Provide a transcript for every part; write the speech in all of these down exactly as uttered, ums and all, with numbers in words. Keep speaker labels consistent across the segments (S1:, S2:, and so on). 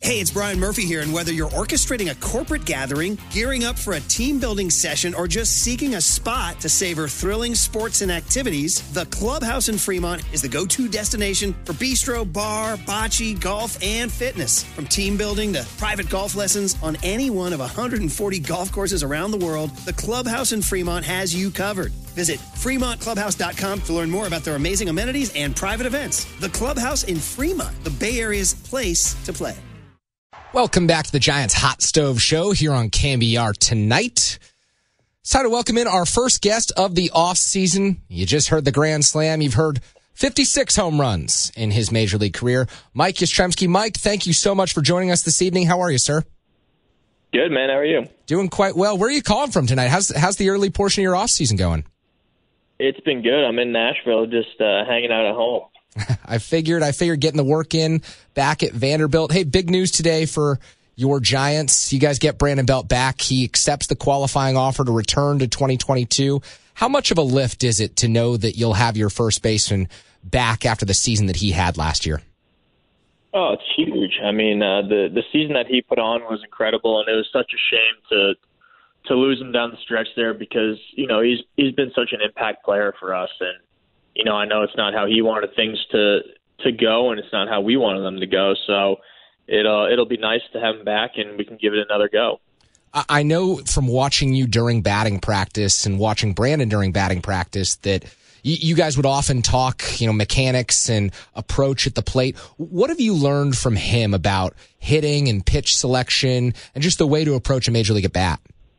S1: Hey, it's Brian Murphy here, and whether you're orchestrating a corporate gathering, gearing up for a team-building session, or just seeking a spot to savor thrilling sports and activities, the Clubhouse in Fremont is the go-to destination for bistro, bar, bocce, golf, and fitness. From team building to private golf lessons on any one of one hundred forty golf courses around the world, the Clubhouse in Fremont has you covered. Visit Fremont Clubhouse dot com to learn more about their amazing amenities and private events. The Clubhouse in Fremont, the Bay Area's place to play.
S2: Welcome back to the Giants Hot Stove Show here on K M B R tonight. It's time to welcome in our first guest of the offseason. You just heard the Grand Slam. You've heard fifty-six home runs in his Major League career. Mike Yastrzemski. Mike, thank you so much for joining us this evening. How are you, sir?
S3: Good, man. How are you?
S2: Doing quite well. Where are you calling from tonight? How's, how's the early portion of your offseason going?
S3: It's been good. I'm in Nashville just uh, hanging out at home.
S2: I figured, I figured getting the work in back at Vanderbilt. Hey, big news today for your Giants. You guys get Brandon Belt back. He accepts the qualifying offer to return to twenty twenty-two. How much of a lift is it to know that you'll have your first baseman back after the season that he had last year?
S3: Oh, it's huge. I mean, uh, the the season that he put on was incredible, and it was such a shame to to lose him down the stretch there because, you know, he's he's been such an impact player for us, and you know, I know it's not how he wanted things to to go, and it's not how we wanted them to go. So it'll it'll be nice to have him back, and we can give it another go.
S2: I know from watching you during batting practice and watching Brandon during batting practice that you, you guys would often talk, you know, mechanics and approach at the plate. What have you learned from him about hitting and pitch selection and just the way to approach a major league at bat?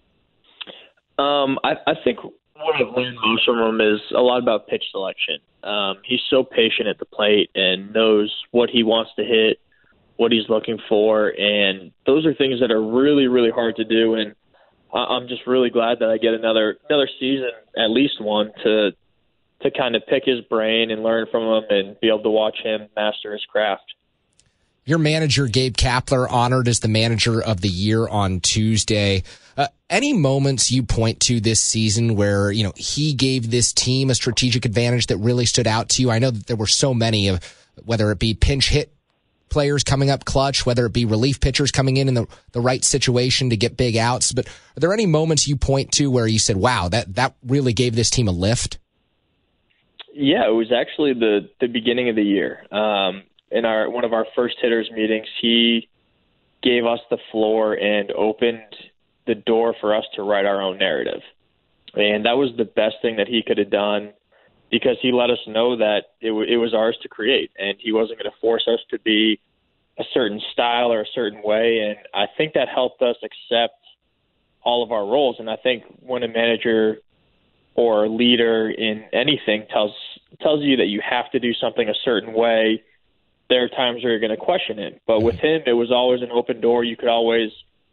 S3: Um, I, I think. What I've learned most from him is a lot about pitch selection. Um, he's so patient at the plate and knows what he wants to hit, what he's looking for, and those are things that are really, really hard to do. And I'm just really glad that I get another another season, at least one, to to kind of pick his brain and learn from him and be able to watch him master his craft.
S2: Your manager, Gabe Kapler, honored as the manager of the year on Tuesday. Uh, any moments you point to this season where, you know, he gave this team a strategic advantage that really stood out to you? I know that there were so many of, whether it be pinch hit players coming up clutch, whether it be relief pitchers coming in in the, the right situation to get big outs. But are there any moments you point to where you said, wow, that, that really gave this team a lift?
S3: Yeah, it was actually the, the beginning of the year. Um, in our one of our first hitters meetings, he gave us the floor and opened the door for us to write our own narrative. And that was the best thing that he could have done because he let us know that it, w- it was ours to create, and he wasn't going to force us to be a certain style or a certain way. And I think that helped us accept all of our roles. And I think when a manager or a leader in anything tells tells you that you have to do something a certain way, there are times where you're going to question it. But with him, it was always an open door. You could always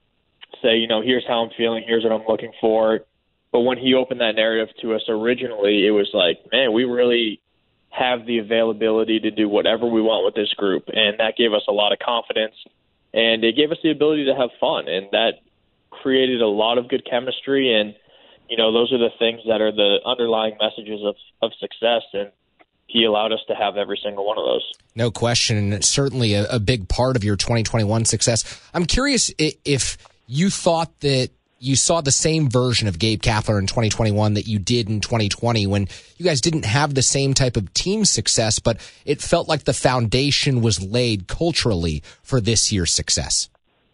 S3: say, you know, here's how I'm feeling, here's what I'm looking for. But when he opened that narrative to us originally, it was like, man, we really have the availability to do whatever we want with this group. And that gave us a lot of confidence. And it gave us the ability to have fun. And that created a lot of good chemistry. And, you know, those are the things that are the underlying messages of, of success. And he allowed us to have every single one of those.
S2: No question. And it's certainly a, a big part of your twenty twenty-one success. I'm curious if you thought that you saw the same version of Gabe Kapler in twenty twenty-one that you did in twenty twenty when you guys didn't have the same type of team success, but it felt like the foundation was laid culturally for this year's success.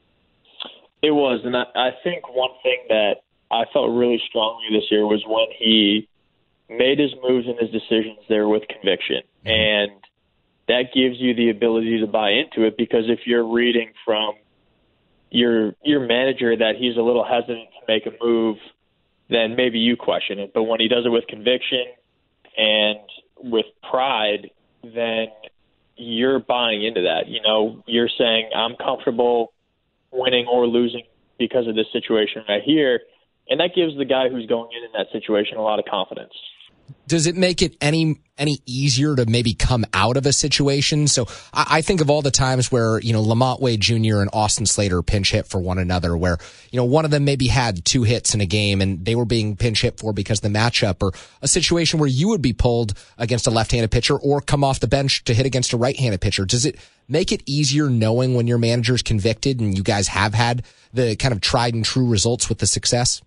S3: It was. And I, I think one thing that I felt really strongly this year was when he made his moves and his decisions there with conviction. Mm-hmm. And that gives you the ability to buy into it, because if you're reading from your your manager that he's a little hesitant to make a move, then maybe you question it. But when he does it with conviction and with pride, then you're buying into that. You know, you're saying, I'm comfortable winning or losing because of this situation right here. And that gives the guy who's going in in that situation a lot of confidence.
S2: Does it make it any any easier to maybe come out of a situation? So I, I think of all the times where, you know, Lamont Wade Junior and Austin Slater pinch hit for one another, where, you know, one of them maybe had two hits in a game and they were being pinch hit for because of the matchup, or a situation where you would be pulled against a left-handed pitcher or come off the bench to hit against a right-handed pitcher. Does it make it easier knowing when your manager's convicted and you guys have had the kind of tried and true results with the success?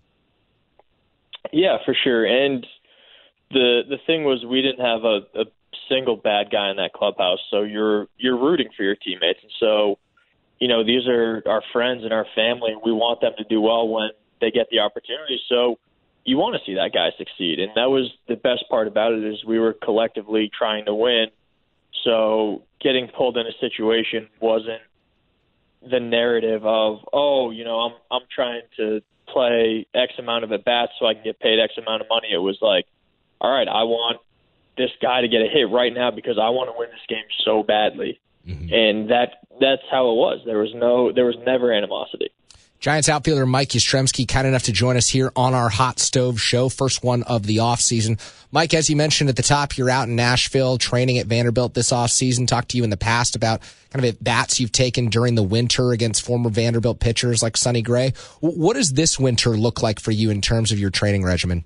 S3: Yeah, for sure. And the the thing was, we didn't have a, a single bad guy in that clubhouse, so you're you're rooting for your teammates. And so, you know, these are our friends and our family. We want them to do well when they get the opportunity. So you want to see that guy succeed. And that was the best part about it, is we were collectively trying to win. So getting pulled in a situation wasn't the narrative of, oh, you know, I'm I'm trying to play X amount of at-bats so I can get paid X amount of money. It was like, all right, I want this guy to get a hit right now because I want to win this game so badly. Mm-hmm. And that that's how it was. There was no, there was never animosity.
S2: Giants outfielder Mike Yastrzemski, kind enough to join us here on our Hot Stove Show, first one of the offseason. Mike, as you mentioned at the top, you're out in Nashville training at Vanderbilt this offseason. Talked to you in the past about kind of at-bats you've taken during the winter against former Vanderbilt pitchers like Sonny Gray. What does this winter look like for you in terms of your training regimen?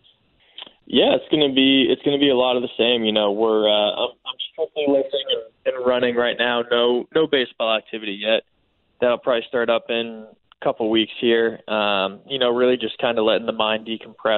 S3: Yeah, it's gonna be it's gonna be a lot of the same. You know, we're uh, I'm, I'm strictly lifting and, and running right now. No no baseball activity yet. That'll probably start up in a couple weeks here. Um, you know, really just kind of letting the mind decompress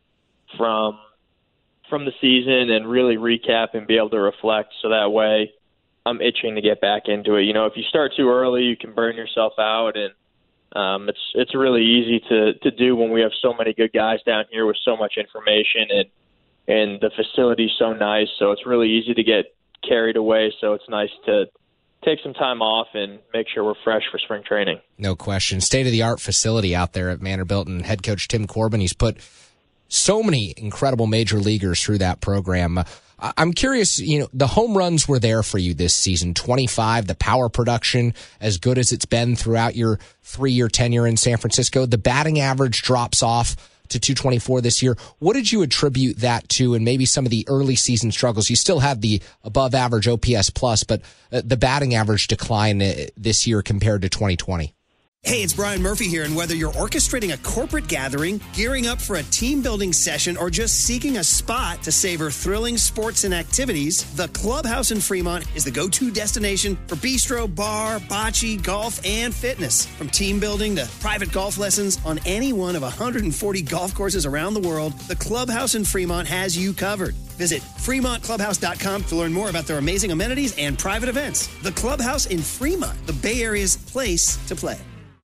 S3: from from the season and really recap and be able to reflect. So that way, I'm itching to get back into it. You know, if you start too early, you can burn yourself out, and Um, it's it's really easy to, to do when we have so many good guys down here with so much information, and and the facility's so nice. So it's really easy to get carried away. So it's nice to take some time off and make sure we're fresh for spring training.
S2: No question. State-of-the-art facility out there at Vanderbilt, and head coach Tim Corbin, he's put so many incredible major leaguers through that program. I'm curious, you know, the home runs were there for you this season, twenty-five, the power production as good as it's been throughout your three-year tenure in San Francisco. The batting average drops off to two twenty-four this year. What did you attribute that to, and maybe some of the early season struggles? You still had the above average O P S plus, but the batting average decline this year compared to twenty twenty.
S1: Hey, it's Brian Murphy here, and whether you're orchestrating a corporate gathering, gearing up for a team-building session, or just seeking a spot to savor thrilling sports and activities, the Clubhouse in Fremont is the go-to destination for bistro, bar, bocce, golf, and fitness. From team building to private golf lessons on any one of one hundred forty golf courses around the world, the Clubhouse in Fremont has you covered. Visit Fremont Clubhouse dot com to learn more about their amazing amenities and private events. The Clubhouse in Fremont, the Bay Area's place to play.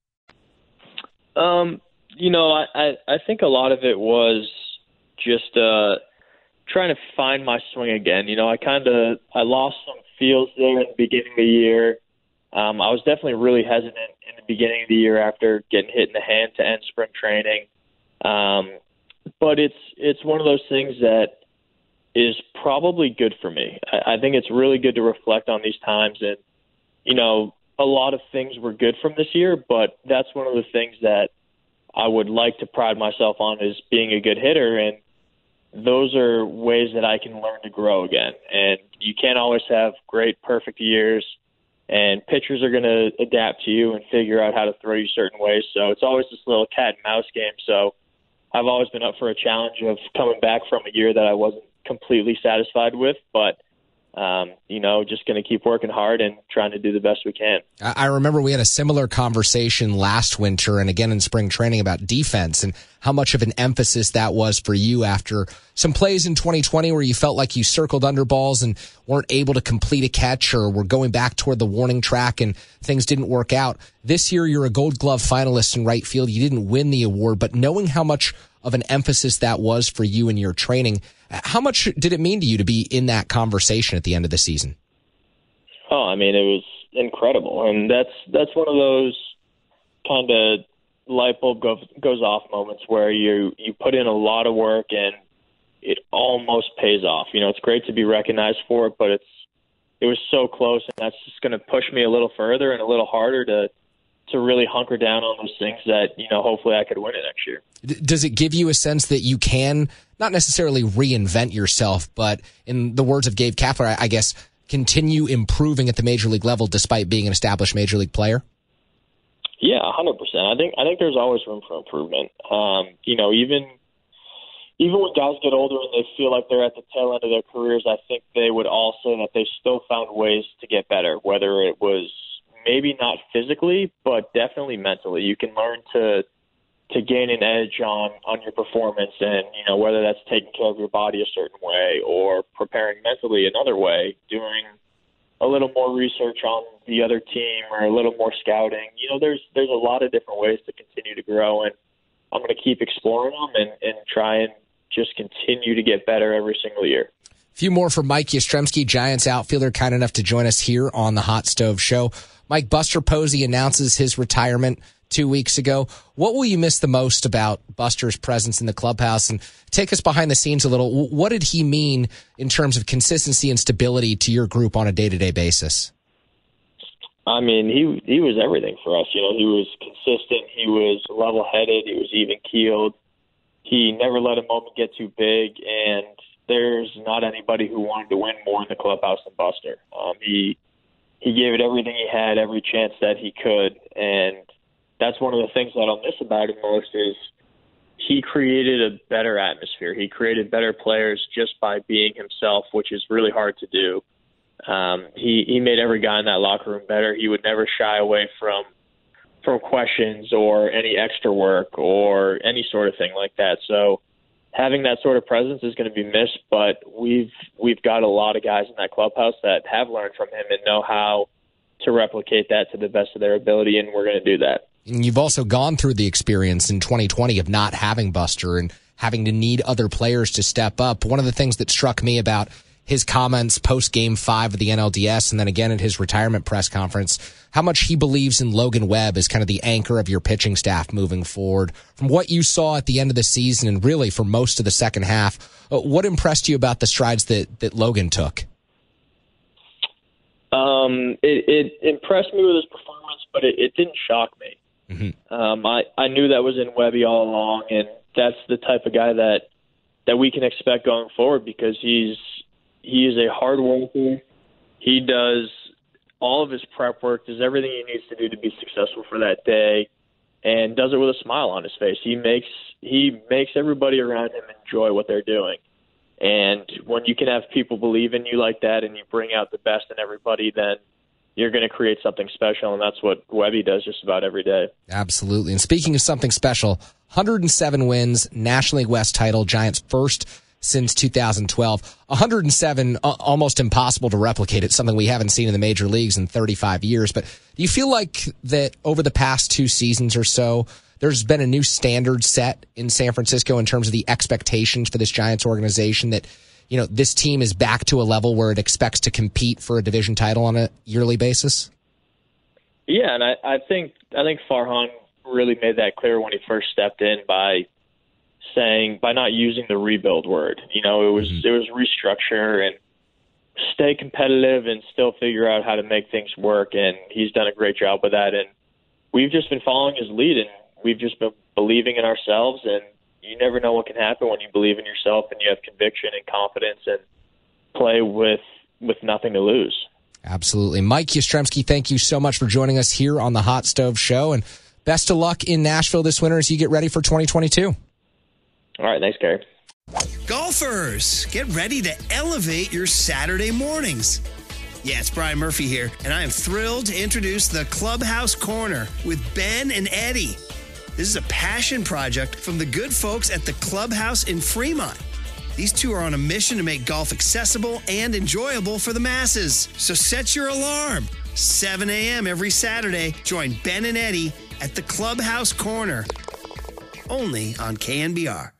S3: Um, you know, I, I, I think a lot of it was just uh, trying to find my swing again. You know, I kind of I lost some feels there at the beginning of the year. Um, I was definitely really hesitant in the beginning of the year after getting hit in the hand to end spring training. Um, but it's it's one of those things that is probably good for me. I, I think it's really good to reflect on these times, and you know, a lot of things were good from this year, but that's one of the things that I would like to pride myself on, is being a good hitter. And those are ways that I can learn to grow again. And you can't always have great, perfect years, and pitchers are going to adapt to you and figure out how to throw you certain ways. So it's always this little cat and mouse game. So I've always been up for a challenge of coming back from a year that I wasn't completely satisfied with, but Um, you know, just going to keep working hard and trying to do the best we can.
S2: I remember we had a similar conversation last winter and again in spring training about defense and how much of an emphasis that was for you after some plays in twenty twenty where you felt like you circled under balls and weren't able to complete a catch, or were going back toward the warning track and things didn't work out. This year, you're a Gold Glove finalist in right field. You didn't win the award, but knowing how much of an emphasis that was for you in your training, how much did it mean to you to be in that conversation at the end of the season?
S3: Oh, I mean, it was incredible. And that's that's one of those kind of light bulb goes, goes off moments where you, you put in a lot of work and it almost pays off. You know, it's great to be recognized for it, but it's it was so close, and that's just going to push me a little further and a little harder to to really hunker down on those things that, you know, hopefully I could win it next year.
S2: Does it give you a sense that you can not necessarily reinvent yourself, but in the words of Gabe Kapler, I, I guess, continue improving at the major league level despite being an established major league player?
S3: Yeah, one hundred percent. I think I think there's always room for improvement. Um, you know, even even when guys get older and they feel like they're at the tail end of their careers, I think they would all say that they still found ways to get better, whether it was maybe not physically, but definitely mentally. You can learn to to gain an edge on, on your performance, and, you know, whether that's taking care of your body a certain way or preparing mentally another way, doing a little more research on the other team or a little more scouting. You know, there's there's a lot of different ways to continue to grow, and I'm going to keep exploring them and, and try and just continue to get better every single year.
S2: A few more for Mike Yastrzemski, Giants outfielder, kind enough to join us here on the Hot Stove Show. Mike, Buster Posey announces his retirement two weeks ago. What will you miss the most about Buster's presence in the clubhouse? And take us behind the scenes a little. What did he mean in terms of consistency and stability to your group on a day-to-day basis?
S3: I mean, he he was everything for us. You know, he was consistent. He was level-headed. He was even-keeled. He never let a moment get too big, and there's not anybody who wanted to win more in the clubhouse than Buster. Um, he he gave it everything he had, every chance that he could, and that's one of the things that I'll miss about him most is he created a better atmosphere. He created better players just by being himself, which is really hard to do. Um, he, he made every guy in that locker room better. He would never shy away from from questions or any extra work or any sort of thing like that. So having that sort of presence is going to be missed, but we've we've got a lot of guys in that clubhouse that have learned from him and know how to replicate that to the best of their ability, and we're going to do that.
S2: And you've also gone through the experience in twenty twenty of not having Buster and having to need other players to step up. One of the things that struck me about his comments post game five of the N L D S and then again at his retirement press conference, how much he believes in Logan Webb as kind of the anchor of your pitching staff moving forward. From what you saw at the end of the season and really for most of the second half, what impressed you about the strides that, that Logan took?
S3: Um, it, it impressed me with his performance, but it, it didn't shock me.
S2: Mm-hmm.
S3: Um, I, I knew that was in Webby all along, and that's the type of guy that, that we can expect going forward because he's he is a hard worker. He does all of his prep work, does everything he needs to do to be successful for that day, and does it with a smile on his face. He makes he makes everybody around him enjoy what they're doing. And when you can have people believe in you like that and you bring out the best in everybody, then you're going to create something special, and that's what Webby does just about every day.
S2: Absolutely. And speaking of something special, one hundred seven wins, National League West title, Giants first since two thousand twelve. one hundred seven, uh, almost impossible to replicate. It's something we haven't seen in the major leagues in thirty-five years. But do you feel like that over the past two seasons or so, there's been a new standard set in San Francisco in terms of the expectations for this Giants organization that, you know, this team is back to a level where it expects to compete for a division title on a yearly basis?
S3: Yeah, and I, I think I think Farhan really made that clear when he first stepped in by saying by not using the rebuild word. You know, it was mm-hmm. it was restructure and stay competitive and still figure out how to make things work, and he's done a great job with that. And we've just been following his lead, and we've just been believing in ourselves, and you never know what can happen when you believe in yourself and you have conviction and confidence and play with with nothing to lose.
S2: Absolutely. Mike Yastrzemski, thank you so much for joining us here on the Hot Stove Show, and best of luck in Nashville this winter as you get ready for twenty twenty-two.
S3: All right, thanks, Gary.
S1: Golfers, get ready to elevate your Saturday mornings. Yeah, it's Brian Murphy here, and I am thrilled to introduce the Clubhouse Corner with Ben and Eddie. This is a passion project from the good folks at the Clubhouse in Fremont. These two are on a mission to make golf accessible and enjoyable for the masses. So set your alarm. seven a.m. every Saturday. Join Ben and Eddie at the Clubhouse Corner. Only on K N B R.